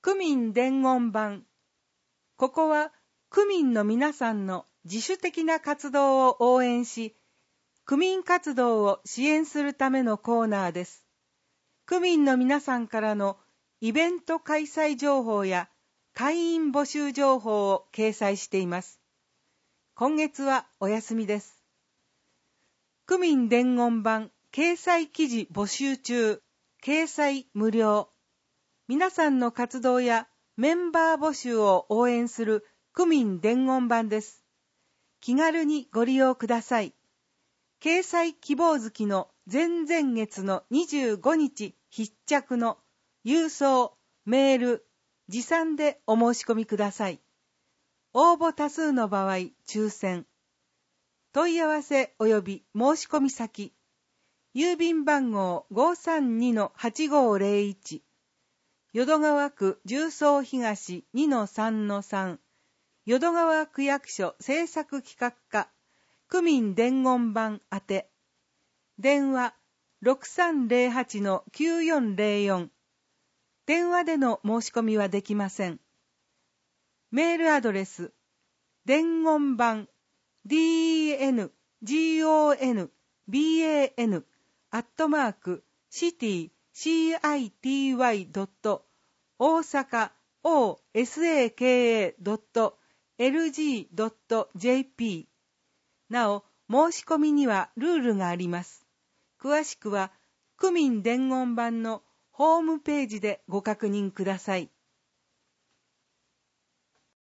区民伝言版。ここは区民の皆さんの自主的な活動を応援し、区民活動を支援するためのコーナーです。区民の皆さんからのイベント開催情報や会員募集情報を掲載しています。今月はお休みです。区民伝言版掲載記事募集中、掲載無料。皆さんの活動やメンバー募集を応援する区民伝言版です。気軽にご利用ください。掲載希望月の前々月の25日必着の郵送、メール、持参でお申し込みください。応募多数の場合、抽選。問い合わせ及び申し込み先。郵便番号 532-8501。淀川区十三東 2-3-3 淀川区役所政策企画課区民伝言版宛て電話 6308-9404 電話での申し込みはできません。メールアドレス伝言版 dengon.ban@city-osaka.osaka.lg.jp なお、申し込みにはルールがあります。詳しくは、区民伝言版のホームページでご確認ください。